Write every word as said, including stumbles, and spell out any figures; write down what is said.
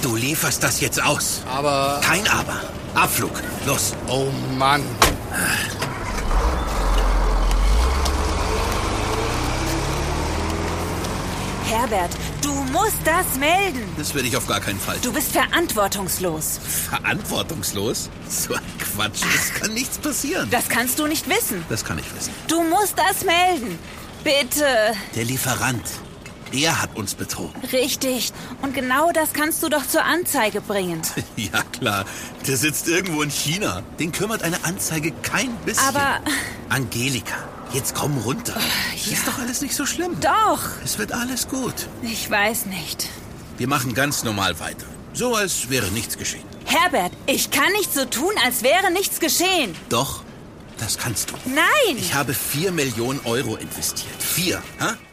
Du lieferst das jetzt aus. Aber... Kein Aber. Abflug. Los. Oh Mann. Herbert, du musst das melden. Das werde ich auf gar keinen Fall tun. Du bist verantwortungslos. Verantwortungslos? So ein Quatsch. Es kann nichts passieren. Das kannst du nicht wissen. Das kann ich wissen. Du musst das melden. Bitte. Der Lieferant. Er hat uns betrogen. Richtig. Und genau das kannst du doch zur Anzeige bringen. Ja, klar. Der sitzt irgendwo in China. Den kümmert eine Anzeige kein bisschen. Aber... Angelika, jetzt komm runter. Das ja. ist doch alles nicht so schlimm. Doch. Es wird alles gut. Ich weiß nicht. Wir machen ganz normal weiter. So, als wäre nichts geschehen. Herbert, ich kann nicht so tun, als wäre nichts geschehen. Doch, das kannst du. Nein. Ich habe vier Millionen Euro investiert. Vier, ha?